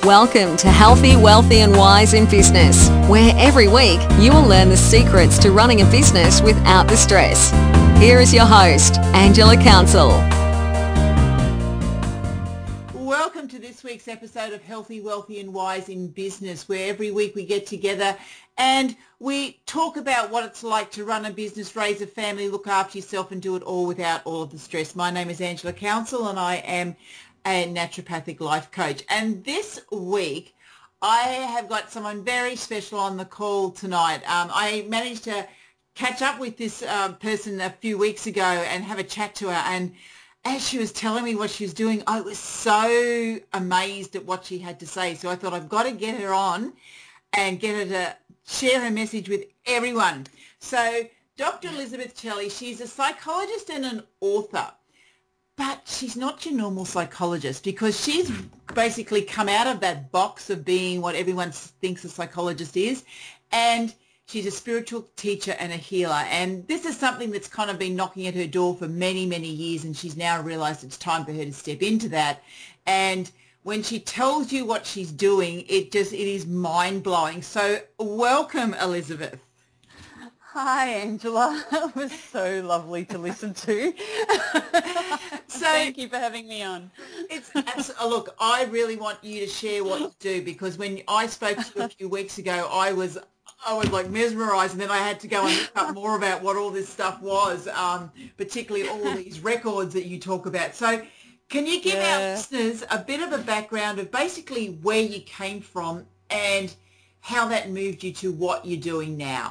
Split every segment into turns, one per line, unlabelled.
Welcome to Healthy, Wealthy and Wise in Business, where every week you will learn the secrets to running a business without the stress. Here is your host, Angela Council.
Welcome to this week's episode of Healthy, Wealthy and Wise in Business, where every week we get together and we talk about what it's like to run a business, raise a family, look after yourself and do it all without all of the stress. My name is Angela Council and I am a naturopathic life coach. And this week I have got someone very special on the call tonight. I managed to catch up with this person a few weeks ago and have a chat to her, and as she was telling me what she was doing, I was so amazed at what she had to say. So I thought I've got to get her on and get her to share her message with everyone. So Dr. Elizabeth Chelly, she's a psychologist and an author, but she's not your normal psychologist because she's basically come out of that box of being what everyone thinks a psychologist is, and she's a spiritual teacher and a healer, and this is something that's kind of been knocking at her door for many, many years, and she's now realised it's time for her to step into that. And when she tells you what she's doing, it is mind-blowing. So welcome, Elizabeth.
Hi, Angela. It was so lovely to listen to.
So
thank you for having me on.
Look, I really want you to share what you do, because when I spoke to you a few weeks ago, I was like mesmerised, and then I had to go and look up more about what all this stuff was, particularly all these records that you talk about. So can you give our listeners a bit of a background of basically where you came from and how that moved you to what you're doing now?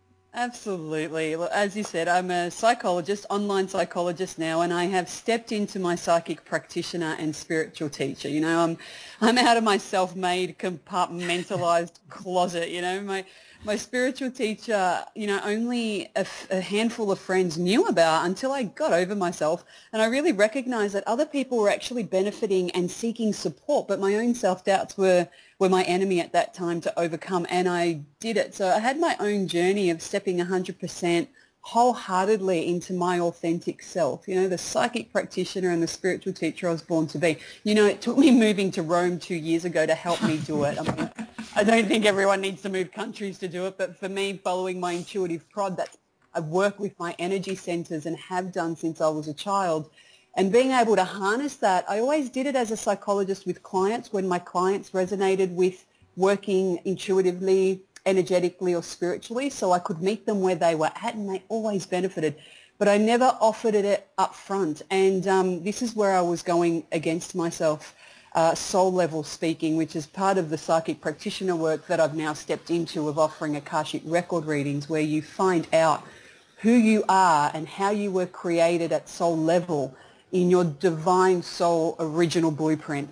Absolutely. Well, as you said, I'm a psychologist, online psychologist now, and I have stepped into my psychic practitioner and spiritual teacher. You know, I'm out of my self-made, compartmentalized closet. You know, my spiritual teacher, you know, only a handful of friends knew about until I got over myself, and I really recognized that other people were actually benefiting and seeking support, but my own self-doubts were my enemy at that time to overcome, and I did it. So I had my own journey of stepping 100% wholeheartedly into my authentic self, you know, the psychic practitioner and the spiritual teacher I was born to be. You know, it took me moving to Rome 2 years ago to help me do it. I mean, I don't think everyone needs to move countries to do it, but for me, following my intuitive prod, I work with my energy centers and have done since I was a child. And being able to harness that, I always did it as a psychologist with clients when my clients resonated with working intuitively, energetically or spiritually, so I could meet them where they were at, and they always benefited. But I never offered it up front, and this is where I was going against myself, soul level speaking, which is part of the psychic practitioner work that I've now stepped into, of offering Akashic record readings, where you find out who you are and how you were created at soul level in your divine soul original blueprint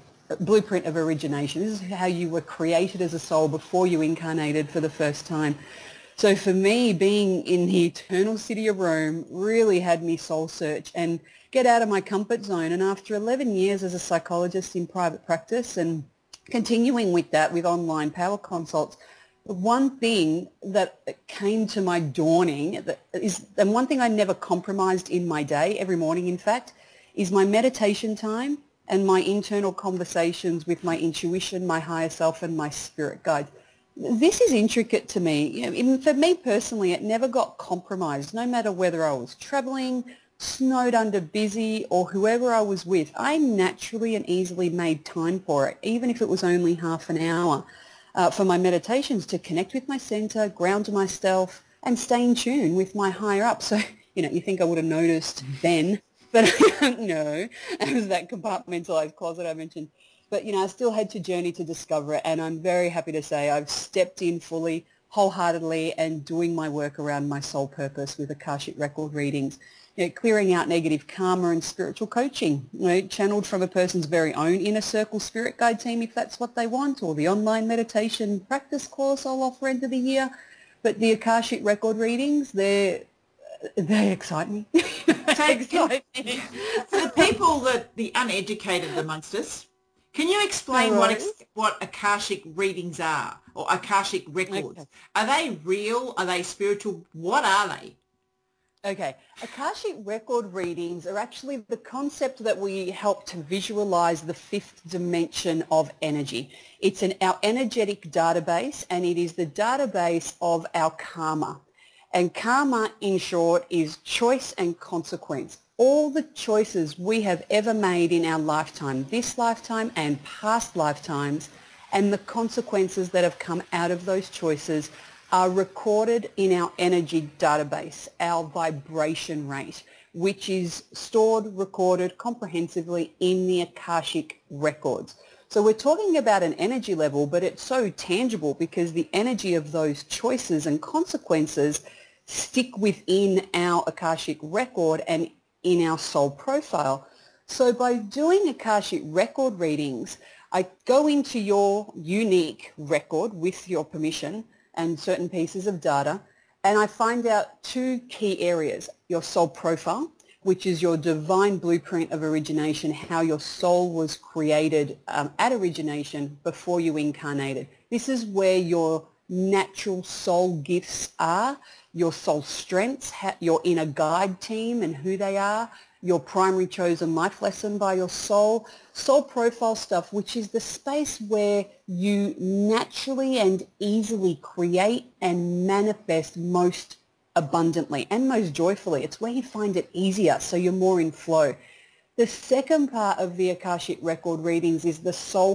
of origination. This is how you were created as a soul before you incarnated for the first time. So for me, being in the eternal city of Rome really had me soul search and get out of my comfort zone. And after 11 years as a psychologist in private practice and continuing with that with online power consults, one thing that came to my dawning and one thing I never compromised in my day, every morning in fact, is my meditation time and my internal conversations with my intuition, my higher self, and my spirit guide. This is intricate to me. You know, even for me personally, it never got compromised, no matter whether I was traveling, snowed under, busy, or whoever I was with. I naturally and easily made time for it, even if it was only half an hour, for my meditations, to connect with my center, ground myself, and stay in tune with my higher up. So, you know, you think I would have noticed then, but no, it was that compartmentalized closet I mentioned. But, you know, I still had to journey to discover it, and I'm very happy to say I've stepped in fully, wholeheartedly, and doing my work around my soul purpose with Akashic record readings, you know, clearing out negative karma and spiritual coaching, you know, channeled from a person's very own inner circle spirit guide team if that's what they want, or the online meditation practice course I'll offer end of the year. But the Akashic record readings, they excite me.
So for the people, the uneducated amongst us, can you explain what Akashic readings are, or Akashic records? Okay. Are they real? Are they spiritual? What are they?
Okay, Akashic record readings are actually the concept that we help to visualize the fifth dimension of energy. It's our energetic database, and it is the database of our karma. And karma, in short, is choice and consequence. All the choices we have ever made in our lifetime, this lifetime and past lifetimes, and the consequences that have come out of those choices are recorded in our energy database, our vibration rate, which is stored, recorded comprehensively in the Akashic records. So we're talking about an energy level, but it's so tangible because the energy of those choices and consequences stick within our Akashic record and in our soul profile. So by doing Akashic record readings, I go into your unique record with your permission and certain pieces of data, and I find out two key areas: your soul profile, which is your divine blueprint of origination, how your soul was created at origination before you incarnated. This is where your natural soul gifts are, your soul strengths, your inner guide team and who they are, your primary chosen life lesson by your soul profile stuff, which is the space where you naturally and easily create and manifest most abundantly and most joyfully. It's where you find it easier, so you're more in flow. The second part of the Akashic record readings is the soul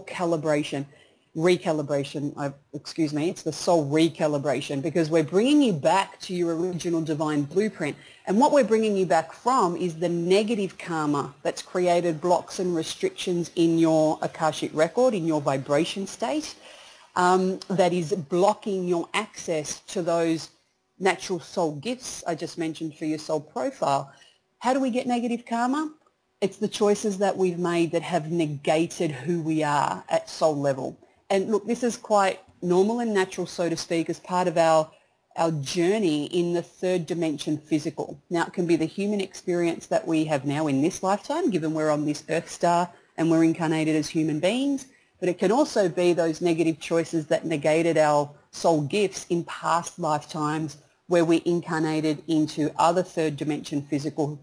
it's the soul recalibration, because we're bringing you back to your original divine blueprint. And what we're bringing you back from is the negative karma that's created blocks and restrictions in your Akashic record, in your vibration state, that is blocking your access to those natural soul gifts I just mentioned for your soul profile. How do we get negative karma? It's the choices that we've made that have negated who we are at soul level. And look, this is quite normal and natural, so to speak, as part of our journey in the third dimension physical. Now, it can be the human experience that we have now in this lifetime, given we're on this Earth star and we're incarnated as human beings, but it can also be those negative choices that negated our soul gifts in past lifetimes where we incarnated into other third dimension physical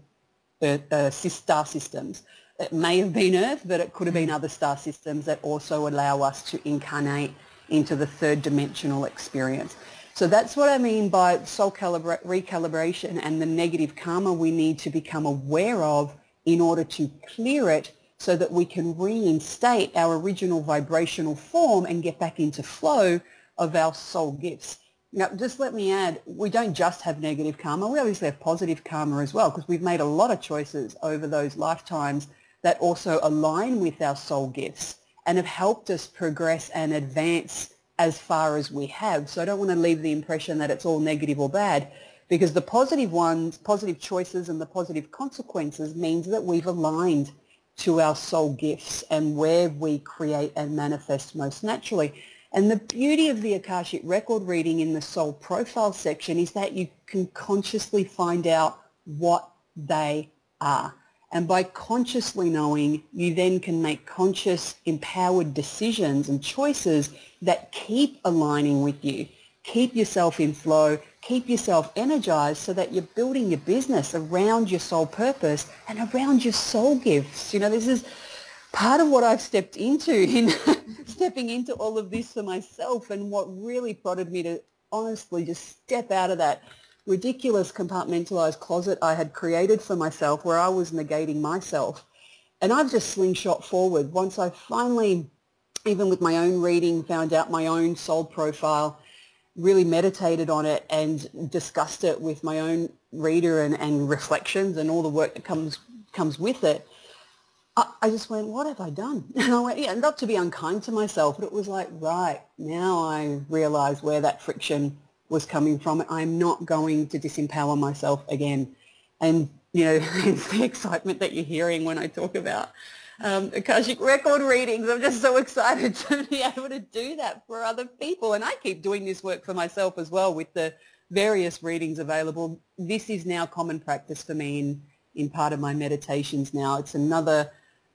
star systems. It may have been Earth, but it could have been other star systems that also allow us to incarnate into the third dimensional experience. So that's what I mean by soul recalibration and the negative karma we need to become aware of in order to clear it so that we can reinstate our original vibrational form and get back into flow of our soul gifts. Now, just let me add, we don't just have negative karma. We obviously have positive karma as well, because we've made a lot of choices over those lifetimes that also align with our soul gifts and have helped us progress and advance as far as we have. So I don't want to leave the impression that it's all negative or bad, because the positive ones, positive choices and the positive consequences means that we've aligned to our soul gifts and where we create and manifest most naturally. And the beauty of the Akashic record reading in the soul profile section is that you can consciously find out what they are. And by consciously knowing, you then can make conscious, empowered decisions and choices that keep aligning with you, keep yourself in flow, keep yourself energized so that you're building your business around your soul purpose and around your soul gifts. You know, this is part of what I've stepped into in stepping into all of this for myself, and what really prodded me to honestly just step out of that ridiculous compartmentalized closet I had created for myself where I was negating myself. And I've just slingshot forward. Once I finally, even with my own reading, found out my own soul profile, really meditated on it and discussed it with my own reader and reflections and all the work that comes with it, I just went, what have I done? And I went, yeah, not to be unkind to myself, but it was like, right, now I realize where that friction was coming from. I'm not going to disempower myself again. And, you know, it's the excitement that you're hearing when I talk about Akashic record readings. I'm just so excited to be able to do that for other people. And I keep doing this work for myself as well with the various readings available. This is now common practice for me in part of my meditations now. It's another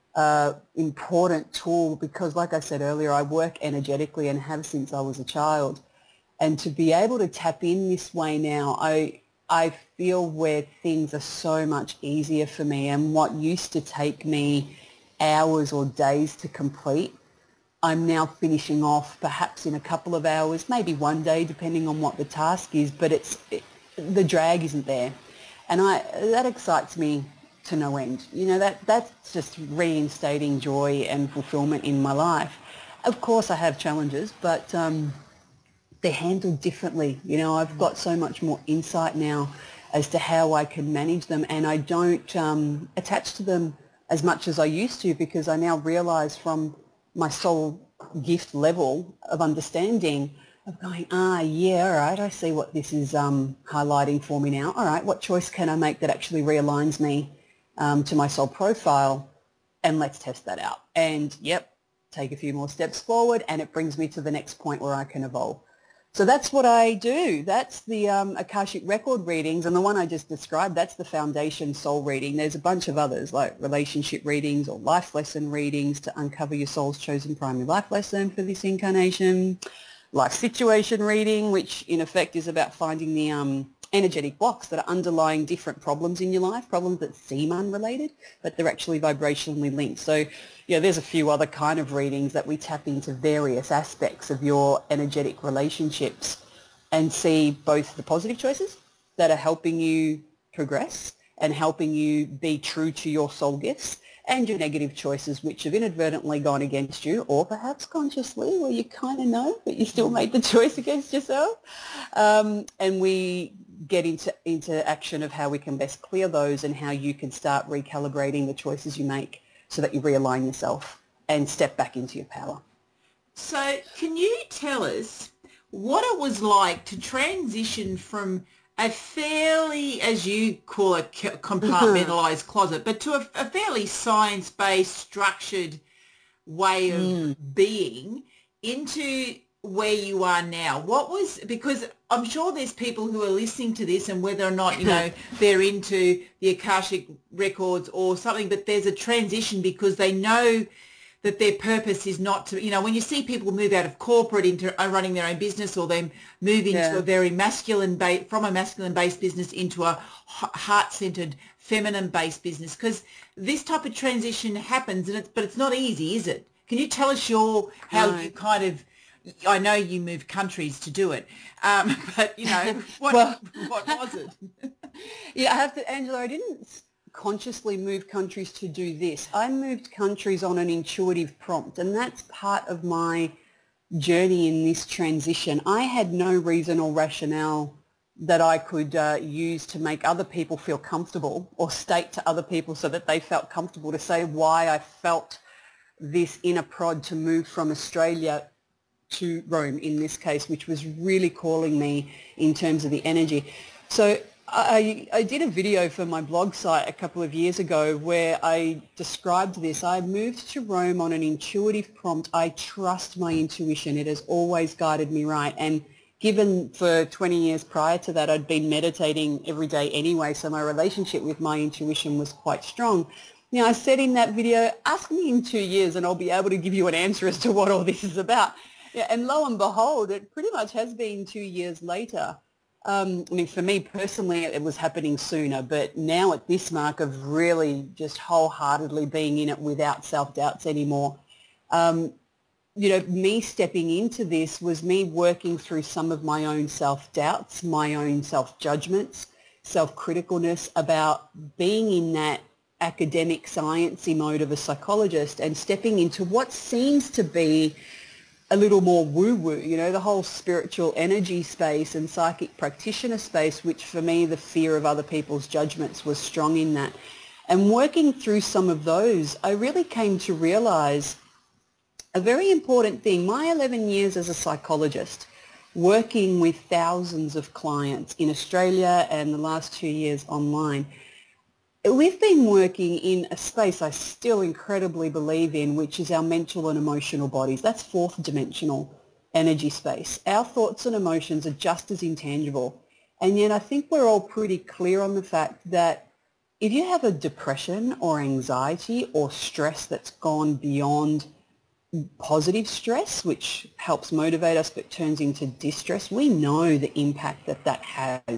important tool because, like I said earlier, I work energetically and have since I was a child. And to be able to tap in this way now, I feel where things are so much easier for me, and what used to take me hours or days to complete, I'm now finishing off perhaps in a couple of hours, maybe one day, depending on what the task is, but the drag isn't there. And that excites me to no end. You know, that's just reinstating joy and fulfillment in my life. Of course I have challenges, but they're handled differently. You know, I've got so much more insight now as to how I can manage them, and I don't attach to them as much as I used to, because I now realize from my soul gift level of understanding of going, yeah, all right, I see what this is highlighting for me now. All right, what choice can I make that actually realigns me to my soul profile? And let's test that out. And yep, take a few more steps forward, and it brings me to the next point where I can evolve. So that's what I do. That's the Akashic record readings, and the one I just described, that's the foundation soul reading. There's a bunch of others like relationship readings or life lesson readings to uncover your soul's chosen primary life lesson for this incarnation. Life situation reading, which in effect is about finding the energetic blocks that are underlying different problems in your life, problems that seem unrelated, but they're actually vibrationally linked. So, yeah, there's a few other kind of readings that we tap into various aspects of your energetic relationships and see both the positive choices that are helping you progress and helping you be true to your soul gifts, and your negative choices which have inadvertently gone against you, or perhaps consciously, where you kind of know, but you still made the choice against yourself. And we get into action of how we can best clear those and how you can start recalibrating the choices you make so that you realign yourself and step back into your power.
So can you tell us what it was like to transition from a fairly, as you call it, compartmentalized closet, but to a fairly science-based, structured way of being into where you are now? What was, because I'm sure there's people who are listening to this, and whether or not, you know, they're into the Akashic records or something, but there's a transition because they know that their purpose is not to, you know, when you see people move out of corporate into running their own business, or they move into a very masculine from a masculine-based business into a heart-centered, feminine-based business, because this type of transition happens, and but it's not easy, is it? Can you tell us how you kind of, I know you moved countries to do it, but, you know, what was it?
Yeah, I have to, Angela, I didn't consciously move countries to do this. I moved countries on an intuitive prompt, and that's part of my journey in this transition. I had no reason or rationale that I could use to make other people feel comfortable, or state to other people so that they felt comfortable, to say why I felt this inner prod to move from Australia to Rome in this case, which was really calling me in terms of the energy. So I did a video for my blog site a couple of years ago where I described this. I moved to Rome on an intuitive prompt. I trust my intuition. It has always guided me right. And given for 20 years prior to that, I'd been meditating every day anyway, so my relationship with my intuition was quite strong. You know, I said in that video, ask me in 2 years and I'll be able to give you an answer as to what all this is about. Yeah, and lo and behold, it pretty much has been 2 years later. I mean, for me personally, it was happening sooner, but now at this mark of really just wholeheartedly being in it without self-doubts anymore, you know, me stepping into this was me working through some of my own self-doubts, my own self-judgments, self-criticalness about being in that academic sciencey mode of a psychologist and stepping into what seems to be a little more woo-woo, you know, the whole spiritual energy space and psychic practitioner space, which for me the fear of other people's judgments was strong in that. And working through some of those, I really came to realize a very important thing. My 11 years as a psychologist, working with thousands of clients in Australia and the last 2 years online, we've been working in a space I still incredibly believe in, which is our mental and emotional bodies. That's fourth dimensional energy space. Our thoughts and emotions are just as intangible. And yet I think we're all pretty clear on the fact that if you have a depression or anxiety or stress that's gone beyond positive stress, which helps motivate us but turns into distress, we know the impact that that has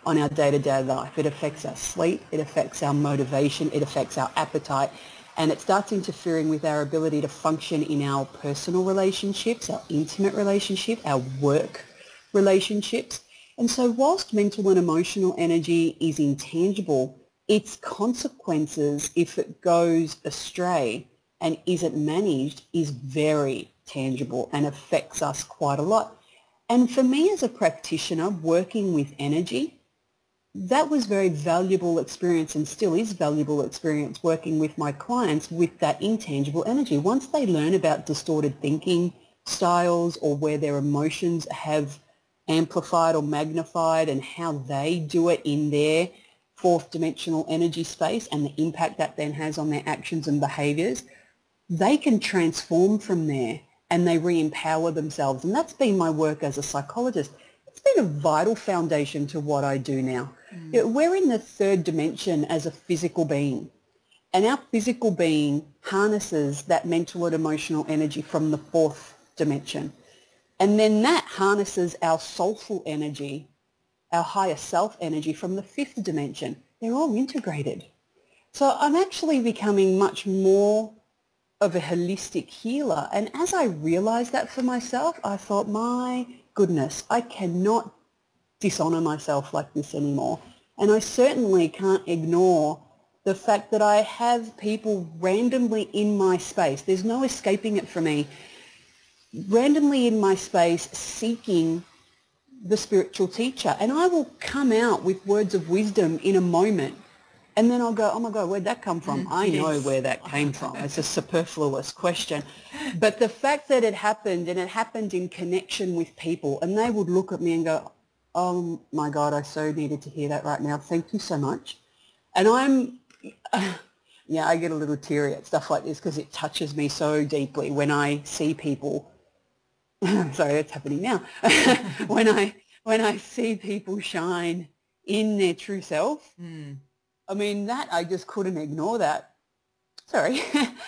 on our day-to-day life. It affects our sleep, it affects our motivation, it affects our appetite, and it starts interfering with our ability to function in our personal relationships, our intimate relationship, our work relationships. And so whilst mental and emotional energy is intangible, its consequences, if it goes astray and isn't managed, is very tangible and affects us quite a lot. And for me as a practitioner working with energy, that was very valuable experience and still is valuable experience working with my clients with that intangible energy. Once they learn about distorted thinking styles or where their emotions have amplified or magnified and how they do it in their fourth dimensional energy space and the impact that then has on their actions and behaviors, they can transform from there and they re-empower themselves. And that's been my work as a psychologist. It's been a vital foundation to what I do now. We're in the third dimension as a physical being, and our physical being harnesses that mental and emotional energy from the fourth dimension. And then that harnesses our soulful energy, our higher self energy from the fifth dimension. They're all integrated. So I'm actually becoming much more of a holistic healer. And as I realized that for myself, I thought, my goodness, I cannot dishonor myself like this anymore. And I certainly can't ignore the fact that I have people randomly in my space. There's no escaping it for me. Randomly in my space seeking the spiritual teacher. And I will come out with words of wisdom in a moment. And then I'll go, oh my God, where'd that come from? I know where that came from. It's a superfluous question. But the fact that it happened, and it happened in connection with people, and they would look at me and go, oh my God, I so needed to hear that right now. Thank you so much. And I get a little teary at stuff like this because it touches me so deeply when I see people. Sorry, that's happening now. when I see people shine in their true self, I mean, that I just couldn't ignore that. Sorry.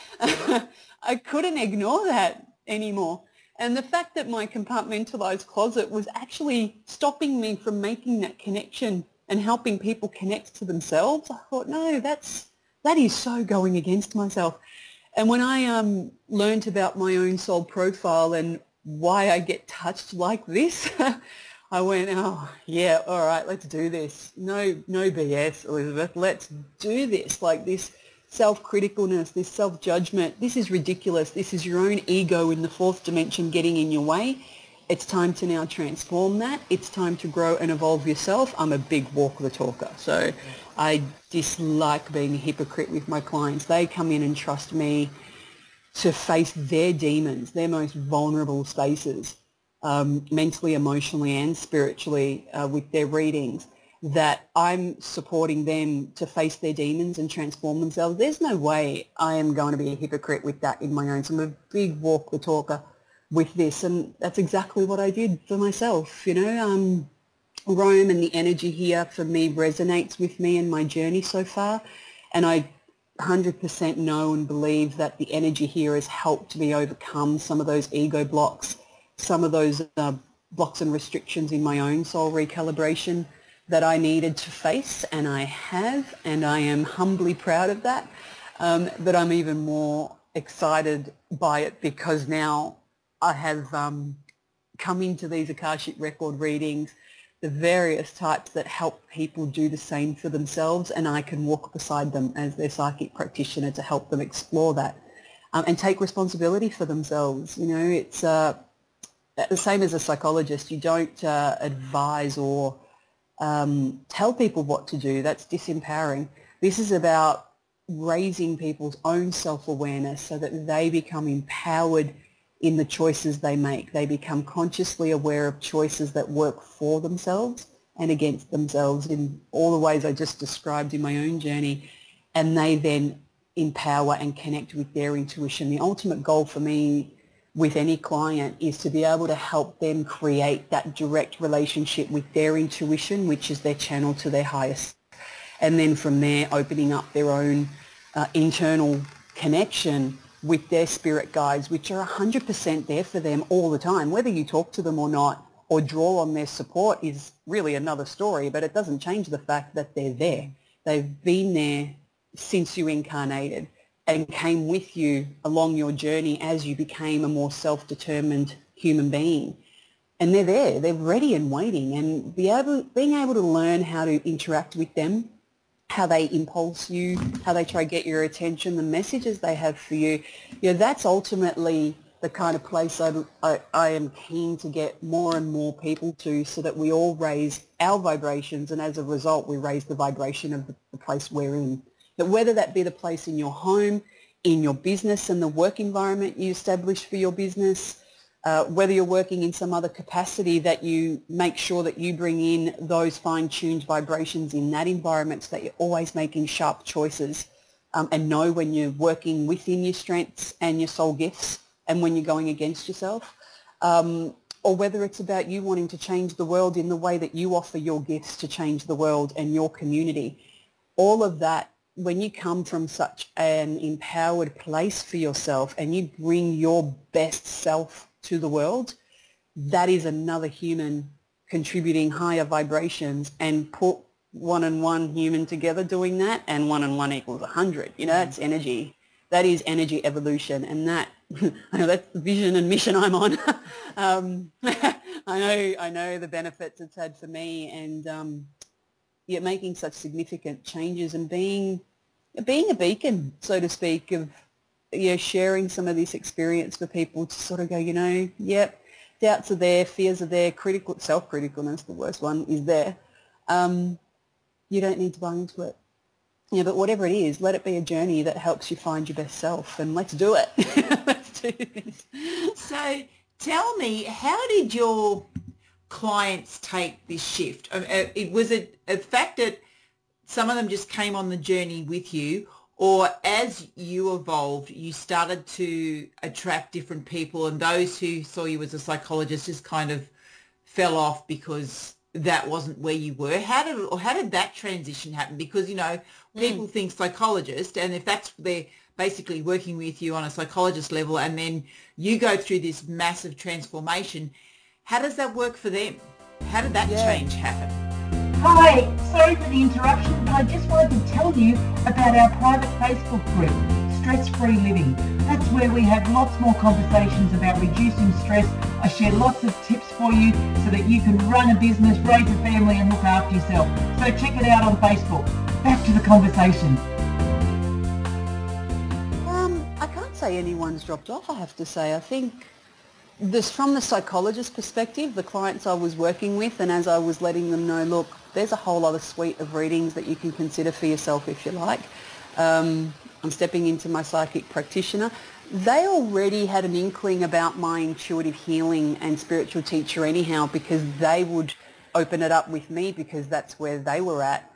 I couldn't ignore that anymore. And the fact that my compartmentalized closet was actually stopping me from making that connection and helping people connect to themselves, I thought, no, that is so going against myself. And when I learned about my own soul profile and why I get touched like this, I went, oh, yeah, all right, let's do this. No BS, Elizabeth. Let's do this. Like this self-criticalness, this self-judgment, this is ridiculous. This is your own ego in the fourth dimension getting in your way. It's time to now transform that. It's time to grow and evolve yourself. I'm a big walk the talker. So I dislike being a hypocrite with my clients. They come in and trust me to face their demons, their most vulnerable spaces. Mentally, emotionally and spiritually with their readings, that I'm supporting them to face their demons and transform themselves. There's no way I am going to be a hypocrite with that in my own. So I'm a big walk the talker with this, and that's exactly what I did for myself. You know, Rome and the energy here for me resonates with me in my journey so far, and I 100% know and believe that the energy here has helped me overcome some of those ego blocks, some of those blocks and restrictions in my own soul recalibration that I needed to face, and I have, and I am humbly proud of that. But I'm even more excited by it because now I have come into these Akashic record readings, the various types that help people do the same for themselves, and I can walk beside them as their psychic practitioner to help them explore that and take responsibility for themselves. You know, it's the same as a psychologist. You don't advise or tell people what to do. That's disempowering. This is about raising people's own self-awareness so that they become empowered in the choices they make. They become consciously aware of choices that work for themselves and against themselves in all the ways I just described in my own journey, and they then empower and connect with their intuition. The ultimate goal for me with any client is to be able to help them create that direct relationship with their intuition, which is their channel to their highest. And then from there, opening up their own internal connection with their spirit guides, which are 100% there for them all the time. Whether you talk to them or not, or draw on their support is really another story, but it doesn't change the fact that they're there. They've been there since you incarnated and came with you along your journey as you became a more self-determined human being. And they're there, they're ready and waiting, and being able to learn how to interact with them, how they impulse you, how they try to get your attention, the messages they have for you, that's ultimately the kind of place I am keen to get more and more people to, so that we all raise our vibrations, and as a result we raise the vibration of the place we're in. But whether that be the place in your home, in your business and the work environment you establish for your business, whether you're working in some other capacity, that you make sure that you bring in those fine-tuned vibrations in that environment, so that you're always making sharp choices, and know when you're working within your strengths and your soul gifts and when you're going against yourself, or whether it's about you wanting to change the world in the way that you offer your gifts to change the world and your community. All of that, when you come from such an empowered place for yourself and you bring your best self to the world, that is another human contributing higher vibrations, and put one and one human together doing that, and one and one equals 100. That's energy. That is energy evolution, and that I know that's the vision and mission I'm on. I know the benefits it's had for me, and yet making such significant changes and being a beacon, so to speak, of sharing some of this experience for people to sort of go, yep, doubts are there, fears are there, self-criticalness, the worst one, is there. You don't need to buy into it. But whatever it is, let it be a journey that helps you find your best self, and let's do it. Let's do this.
So tell me, how did your clients take this shift? Was it a fact that some of them just came on the journey with you, or as you evolved, you started to attract different people, and those who saw you as a psychologist just kind of fell off because that wasn't where you were? How did that transition happen? Because, people think psychologist, and if they're basically working with you on a psychologist level, and then you go through this massive transformation, how does that work for them? How did that change happen?
Hi, sorry for the interruption, but I just wanted to tell you about our private Facebook group, Stress Free Living. That's where we have lots more conversations about reducing stress. I share lots of tips for you so that you can run a business, raise a family and look after yourself. So check it out on Facebook. Back to the conversation.
I can't say anyone's dropped off, I have to say. I think from the psychologist perspective, the clients I was working with, and as I was letting them know, look, there's a whole other suite of readings that you can consider for yourself if you like. I'm stepping into my psychic practitioner. They already had an inkling about my intuitive healing and spiritual teacher anyhow, because they would open it up with me because that's where they were at.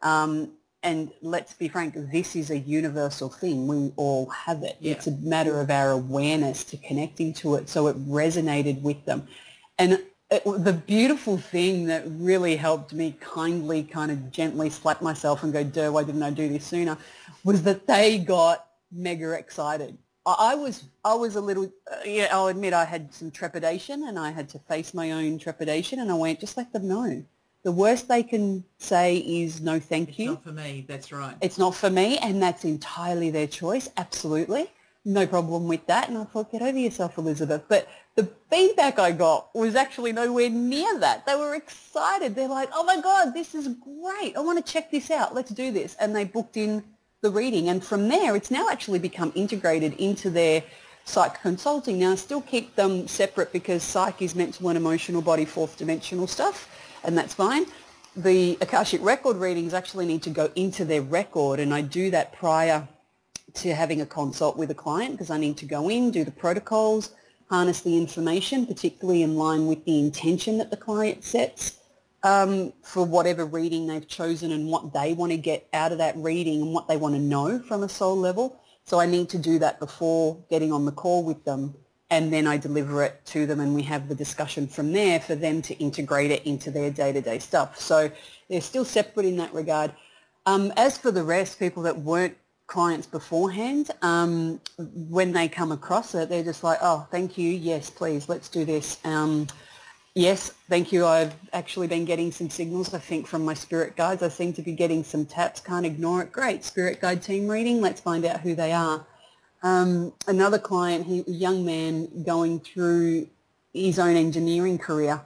And let's be frank, this is a universal thing. We all have it. Yeah. It's a matter of our awareness to connecting to it, so it resonated with them. And the beautiful thing that really helped me kindly kind of gently slap myself and go, duh, why didn't I do this sooner, was that they got mega excited. I was a little, I'll admit I had some trepidation, and I had to face my own trepidation, and I went, just let them know. The worst they can say is no thank you.
It's not for me, that's right.
It's not for me, and that's entirely their choice, absolutely. No problem with that. And I thought, get over yourself, Elizabeth. But the feedback I got was actually nowhere near that. They were excited. They're like, oh my God, this is great. I want to check this out. Let's do this. And they booked in the reading. And from there, it's now actually become integrated into their psych consulting. Now, I still keep them separate because psych is mental and emotional body, fourth dimensional stuff. And that's fine. The Akashic record readings actually need to go into their record, and I do that prior to having a consult with a client, because I need to go in, do the protocols, harness the information, particularly in line with the intention that the client sets for whatever reading they've chosen and what they want to get out of that reading and what they want to know from a soul level. So I need to do that before getting on the call with them. And then I deliver it to them, and we have the discussion from there for them to integrate it into their day-to-day stuff. So they're still separate in that regard. As for the rest, people that weren't clients beforehand, when they come across it, they're just like, oh, thank you, yes, please, let's do this. Yes, thank you. I've actually been getting some signals, I think, from my spirit guides. I seem to be getting some taps. Can't ignore it. Great. Spirit guide team reading. Let's find out who they are. Another client, a young man going through his own engineering career,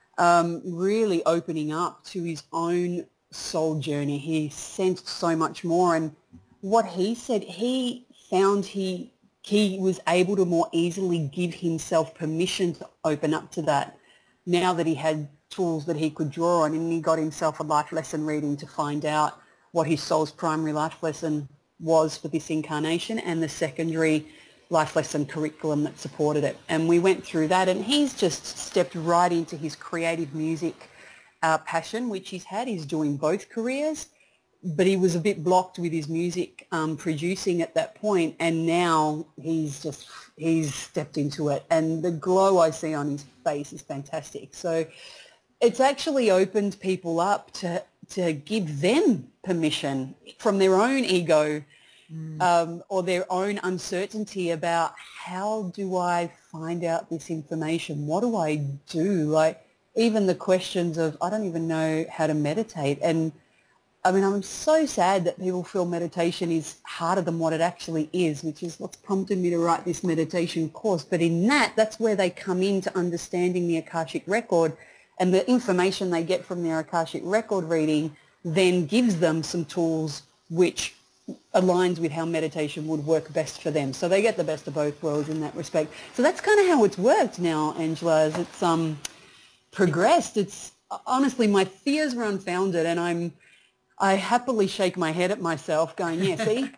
really opening up to his own soul journey. He sensed so much more. And what he said, he found he was able to more easily give himself permission to open up to that now that he had tools that he could draw on, and he got himself a life lesson reading to find out what his soul's primary life lesson was for this incarnation and the secondary life lesson curriculum that supported it. And we went through that, and he's just stepped right into his creative music passion, which he's had. He's doing both careers, but he was a bit blocked with his music producing at that point, and now he's stepped into it, and the glow I see on his face is fantastic. So it's actually opened people up to give them permission from their own ego or their own uncertainty about, how do I find out this information? What do I do? Like, even the questions of, I don't even know how to meditate. And I mean, I'm so sad that people feel meditation is harder than what it actually is, which is what's prompted me to write this meditation course. But in that's where they come into understanding the Akashic record, and the information they get from their Akashic record reading then gives them some tools which aligns with how meditation would work best for them. So they get the best of both worlds in that respect. So that's kind of how it's worked now, Angela, as it's progressed. It's honestly, my fears were unfounded, and I happily shake my head at myself going, yeah, see?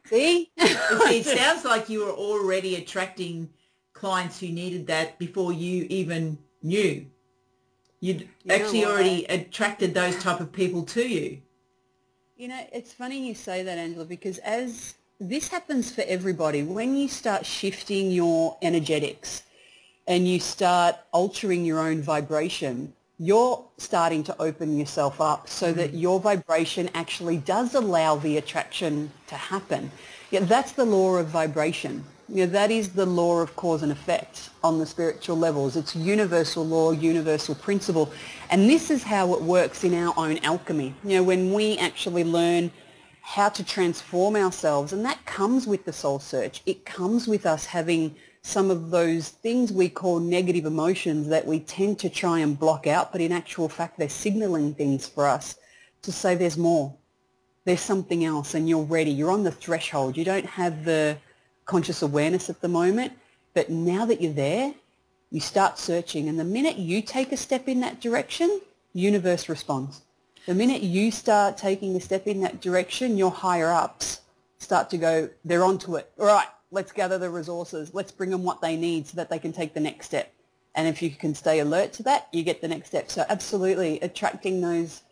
It sounds like you were already attracting clients who needed that before you even knew. You'd actually already attracted those type of people to you.
You know, it's funny you say that, Angela, because as this happens for everybody, when you start shifting your energetics and you start altering your own vibration, you're starting to open yourself up so that your vibration actually does allow the attraction to happen. Yeah, that's the law of vibration. You know, that is the law of cause and effect on the spiritual levels. It's universal law, universal principle. And this is how it works in our own alchemy. You know, when we actually learn how to transform ourselves, and that comes with the soul search. It comes with us having some of those things we call negative emotions that we tend to try and block out, but in actual fact they're signaling things for us to say there's more. There's something else, and you're ready. You're on the threshold. You don't have the conscious awareness at the moment, but now that you're there, you start searching, and the minute you take a step in that direction, universe responds. The minute you start taking a step in that direction, your higher ups start to go, they're onto it. All right, let's gather the resources. Let's bring them what they need so that they can take the next step. And if you can stay alert to that, you get the next step. So absolutely attracting those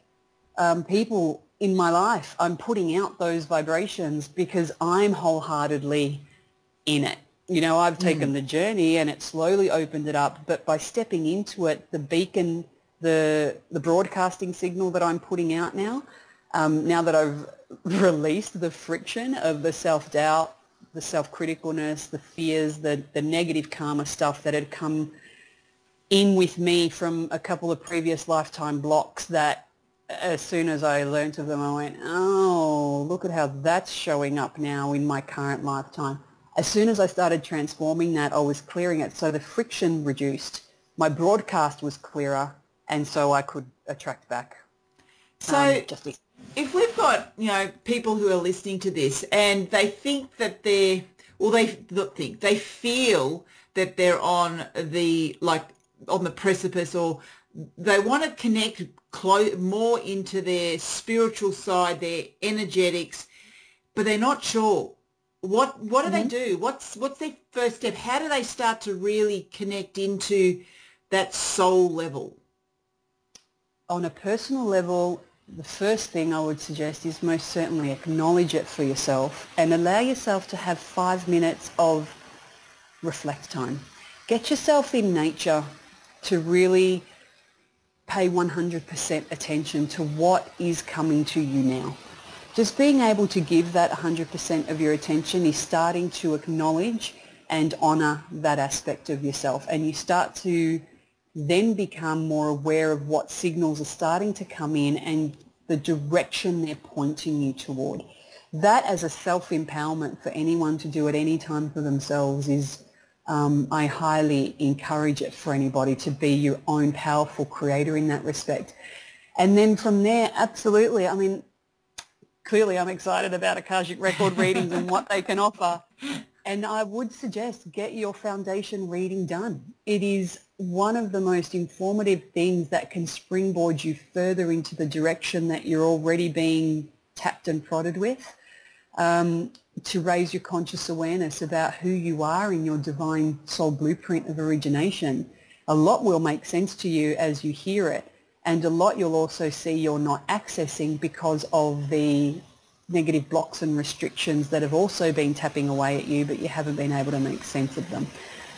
people in my life. I'm putting out those vibrations because I'm wholeheartedly in it. You know, I've taken the journey and it slowly opened it up, but by stepping into it, the beacon, the broadcasting signal that I'm putting out now, now that I've released the friction of the self-doubt, the self-criticalness, the fears, the negative karma stuff that had come in with me from a couple of previous lifetime blocks, that as soon as I learnt of them, I went, oh, look at how that's showing up now in my current lifetime. As soon as I started transforming that, I was clearing it. So the friction reduced. My broadcast was clearer, and so I could attract back.
So if we've got, you know, people who are listening to this and they think that they feel that they're on the precipice, or they want to connect more into their spiritual side, their energetics, but they're not sure. What do they do? What's their first step? How do they start to really connect into that soul level?
On a personal level, the first thing I would suggest is most certainly acknowledge it for yourself and allow yourself to have 5 minutes of reflect time. Get yourself in nature to really pay 100% attention to what is coming to you now. Just being able to give that 100% of your attention is starting to acknowledge and honour that aspect of yourself, and you start to then become more aware of what signals are starting to come in and the direction they're pointing you toward. That as a self-empowerment for anyone to do at any time for themselves is, I highly encourage it for anybody to be your own powerful creator in that respect. And then from there, absolutely, I mean, clearly I'm excited about Akashic record readings and what they can offer. And I would suggest get your foundation reading done. It is one of the most informative things that can springboard you further into the direction that you're already being tapped and prodded with, to raise your conscious awareness about who you are in your divine soul blueprint of origination. A lot will make sense to you as you hear it, and a lot you'll also see you're not accessing because of the negative blocks and restrictions that have also been tapping away at you, but you haven't been able to make sense of them.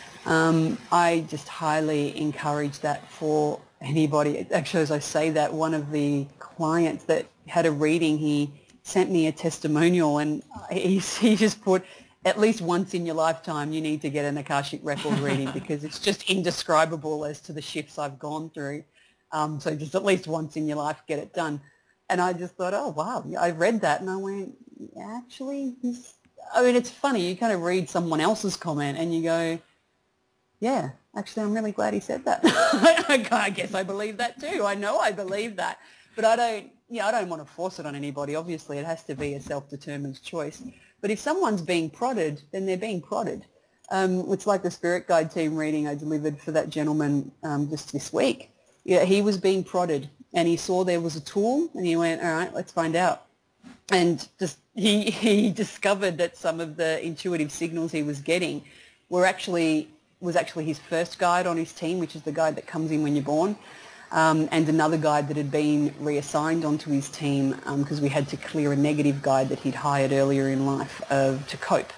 I just highly encourage that for anybody. Actually, as I say that, one of the clients that had a reading, he sent me a testimonial, and he just put, at least once in your lifetime you need to get an Akashic record reading because it's just indescribable as to the shifts I've gone through. So just at least once in your life get it done. And I just thought, oh, wow, I read that and I went, actually, I mean, it's funny. You kind of read someone else's comment and you go, yeah, actually, I'm really glad he said that. I guess I believe that too. I know I believe that. But I don't want to force it on anybody. Obviously, it has to be a self-determined choice. But if someone's being prodded, then they're being prodded. It's like the spirit guide team reading I delivered for that gentleman just this week. Yeah, he was being prodded, and he saw there was a tool, and he went, all right, let's find out. And just he discovered that some of the intuitive signals he was getting was actually his first guide on his team, which is the guide that comes in when you're born, and another guide that had been reassigned onto his team because we had to clear a negative guide that he'd hired earlier in life to cope.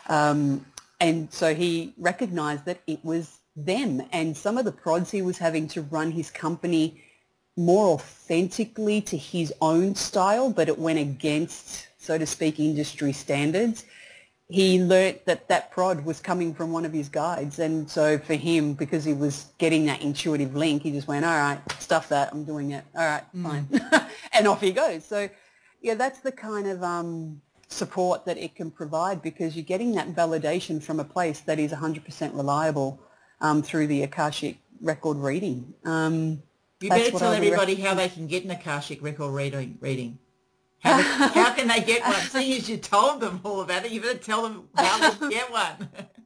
And so he recognized that it was them, and some of the prods he was having to run his company more authentically to his own style, but it went against, so to speak, industry standards. He learnt that that prod was coming from one of his guides, and so for him, because he was getting that intuitive link, he just went, all right, stuff that, I'm doing it, all right, fine. And off he goes. So yeah, that's the kind of support that it can provide, because you're getting that validation from a place that is 100% reliable through the Akashic record reading.
You better tell everybody how they can get an Akashic record reading. How can they get one? Seeing as you told them all about it, you better tell them how they can get one.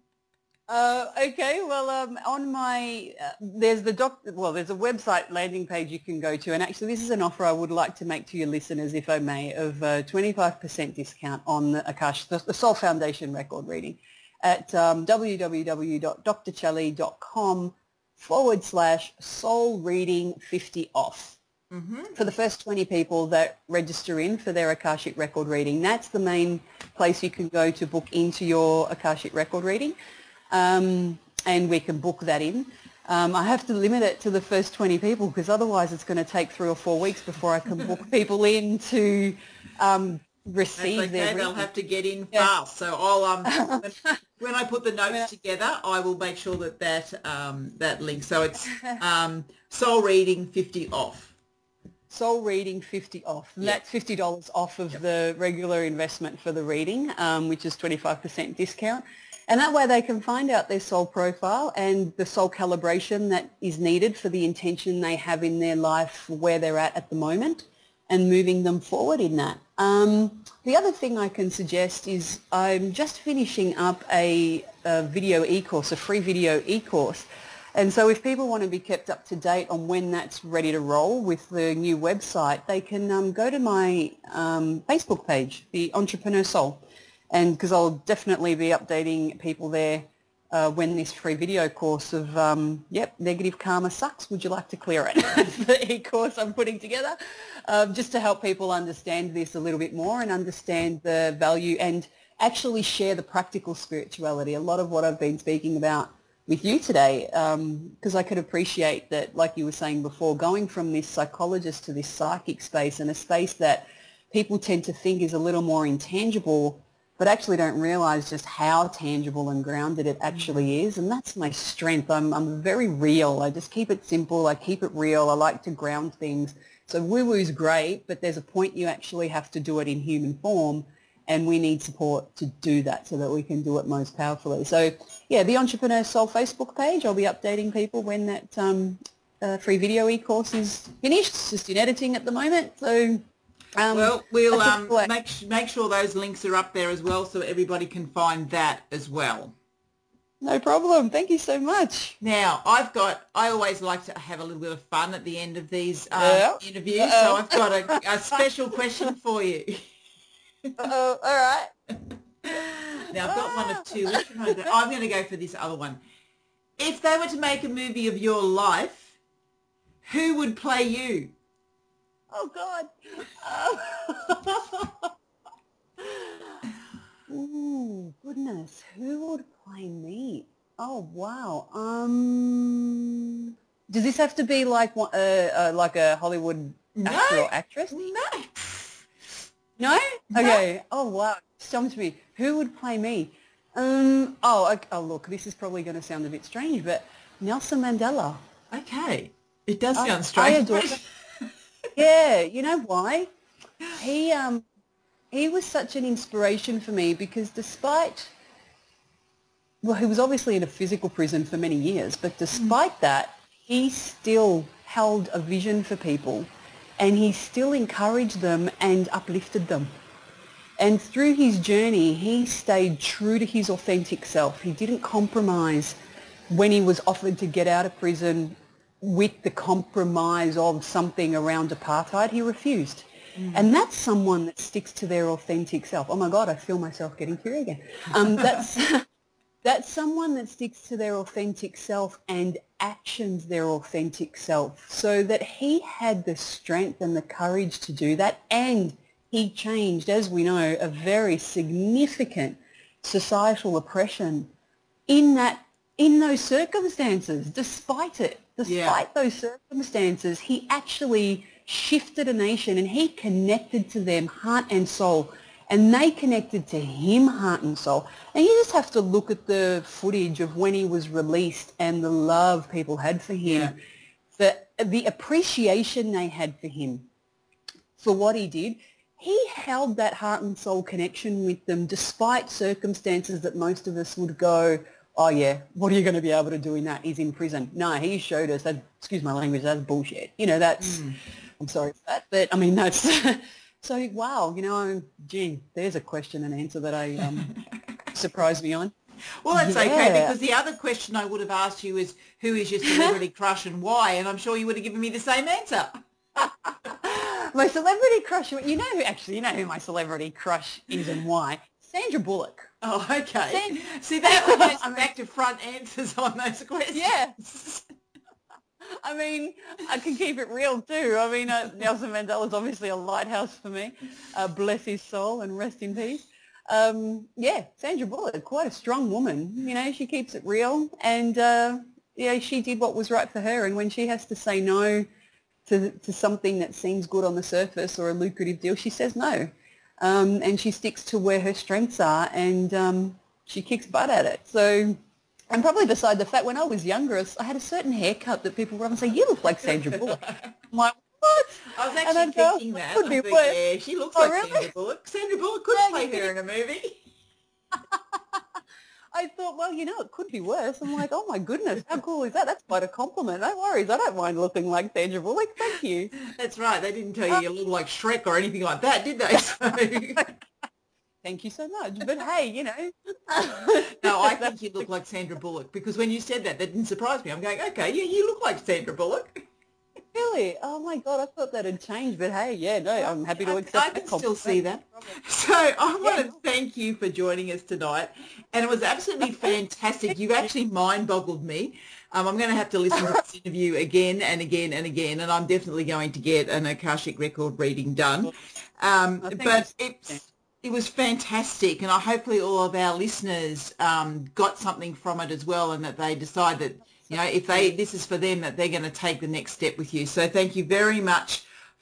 Okay, well, on my there's a website landing page you can go to, and actually this is an offer I would like to make to your listeners, if I may, of 25% discount on the Soul Foundation record reading at www.drchelly.com/soul reading 50 off. For the first 20 people that register in for their Akashic record reading. That's the main place you can go to book into your Akashic record reading, and we can book that in. I have to limit it to the first 20 people, because otherwise it's going to take 3 or 4 weeks before I can book people in to receive their reading.
They'll have to get in fast. So I'll when I put the notes together, I will make sure that link. So it's Soul Reading 50 off.
Soul Reading 50 off. And that's $50 off of the regular investment for the reading, which is 25% discount. And that way they can find out their soul profile and the soul calibration that is needed for the intention they have in their life, where they're at the moment, and moving them forward in that. The other thing I can suggest is I'm just finishing up a video e-course, a free video e-course. And so if people want to be kept up to date on when that's ready to roll with the new website, they can go to my Facebook page, The Entrepreneur Soul, and because I'll definitely be updating people there when this free video course of, negative karma sucks, would you like to clear it? The e-course I'm putting together, just to help people understand this a little bit more and understand the value and actually share the practical spirituality. A lot of what I've been speaking about with you today, because I could appreciate that, like you were saying before, going from this psychologist to this psychic space, and a space that people tend to think is a little more intangible, but actually don't realize just how tangible and grounded it actually is. And that's my strength. I'm very real. I just keep it simple. I keep it real. I like to ground things. So woo-woo is great, but there's a point you actually have to do it in human form, and we need support to do that so that we can do it most powerfully. So, yeah, the Entrepreneur Soul Facebook page, I'll be updating people when that free video e-course is finished. It's just in editing at the moment. So,
well, we'll make sure those links are up there as well so everybody can find that as well.
No problem. Thank you so much.
Now, I always like to have a little bit of fun at the end of these interviews, so I've got a special question for you.
All right.
Now, I've got one of two. Which one I'm going to go for this other one. If they were to make a movie of your life, who would play you?
Oh, God. Ooh, goodness. Who would play me? Oh, wow. Does this have to be like a Hollywood actor or actress?
No.
No? Okay. Oh, wow. Stumped me. Who would play me? Oh, look, this is probably going to sound a bit strange, but Nelson Mandela.
Okay. It does sound strange.
I adore him. Yeah, you know why? He was such an inspiration for me because despite, well, he was obviously in a physical prison for many years, but despite that, he still held a vision for people and he still encouraged them and uplifted them. And through his journey, he stayed true to his authentic self. He didn't compromise when he was offered to get out of prison with the compromise of something around apartheid. He refused. And that's someone that sticks to their authentic self. Oh, my God, I feel myself getting teary again. That's someone that sticks to their authentic self and actions their authentic self, so that he had the strength and the courage to do that, and he changed, as we know, a very significant societal oppression in those circumstances. Despite those circumstances, he actually shifted a nation and he connected to them heart and soul, and they connected to him heart and soul. And you just have to look at the footage of when he was released and the love people had for him, the appreciation they had for him, for what he did. He held that heart and soul connection with them despite circumstances that most of us would go, oh yeah, what are you going to be able to do in that? He's in prison. No, he showed us that, excuse my language, that's bullshit. You know, that's, I'm sorry for that, but I mean, that's, so wow, you know, gee, there's a question and answer that I surprised me on.
Well, that's okay, because the other question I would have asked you is, who is your celebrity crush and why? And I'm sure you would have given me the same answer.
My celebrity crush, you know who my celebrity crush is and why? Sandra Bullock.
Oh, okay. See, that would be back to front answers on those questions.
Yeah. I mean, I can keep it real too. I mean, Nelson Mandela is obviously a lighthouse for me. Bless his soul and rest in peace. Yeah, Sandra Bullock, quite a strong woman. You know, she keeps it real, and she did what was right for her. And when she has to say no to something that seems good on the surface or a lucrative deal, she says no. And she sticks to where her strengths are, and she kicks butt at it. So, and probably beside the fact, when I was younger, I had a certain haircut that people would often say, you look like Sandra Bullock. I'm like, what?
I was actually thinking that.
Could be
yeah, she looks like
really?
Sandra Bullock. Sandra Bullock could play her in a movie.
I thought, well, you know, it could be worse. I'm like, oh my goodness, how cool is that? That's quite a compliment. No worries, I don't mind looking like Sandra Bullock. Thank you.
That's right. They didn't tell you look like Shrek or anything like that, did they? So...
Thank you so much. But hey, you know.
No, I think you look like Sandra Bullock, because when you said that didn't surprise me. I'm going, okay, yeah, you look like Sandra Bullock.
Really? Oh my God, I thought that had changed. But hey, yeah, no, I'm happy to accept
I can still see that. So I want to thank you for joining us tonight. And it was absolutely fantastic. You've actually mind-boggled me. I'm going to have to listen to this interview again and again and again, and I'm definitely going to get an Akashic record reading done. But it was fantastic, and hopefully all of our listeners got something from it as well, and that they decide that, you know, if this is for them, that they're going to take the next step with you. So thank you very much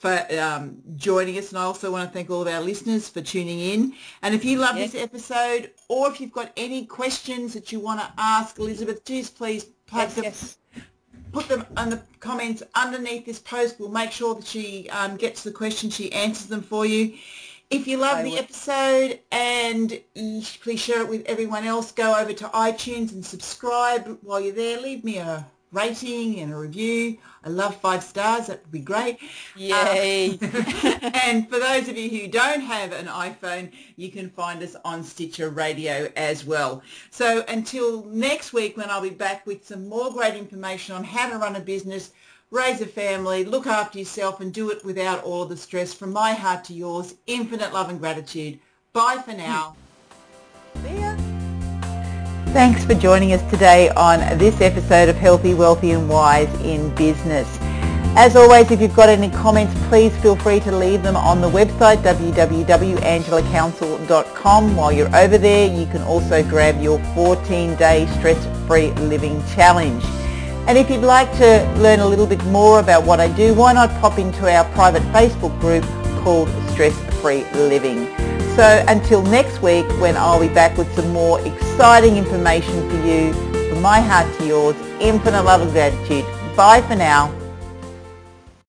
for joining us, and I also want to thank all of our listeners for tuning in. And if you love this episode, or if you've got any questions that you want to ask Elizabeth, just please put them in the comments underneath this post. We'll make sure that she gets the questions, she answers them for you. If you love the episode, and please share it with everyone else, go over to iTunes and subscribe while you're there. Leave me a rating and a review. I love 5 stars. That would be great.
Yay.
And for those of you who don't have an iPhone, you can find us on Stitcher Radio as well. So until next week, when I'll be back with some more great information on how to run a business, raise a family, look after yourself, and do it without all of the stress. From my heart to yours, infinite love and gratitude. Bye for now.
See ya.
Thanks for joining us today on this episode of Healthy, Wealthy and Wise in Business. As always, if you've got any comments, please feel free to leave them on the website www.angelacouncil.com. While you're over there, you can also grab your 14-day stress-free living challenge. And if you'd like to learn a little bit more about what I do, why not pop into our private Facebook group called Stress Free Living. So until next week, when I'll be back with some more exciting information for you, from my heart to yours, infinite love and gratitude. Bye for now.